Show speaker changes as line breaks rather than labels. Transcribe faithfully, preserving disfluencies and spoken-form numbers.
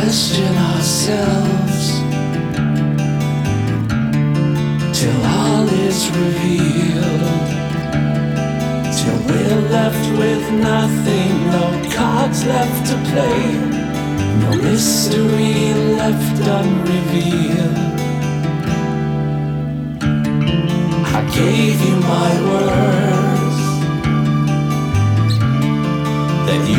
question ourselves till all is revealed, till we're left with nothing, no cards left to play, no mystery left unrevealed. I gave you my word,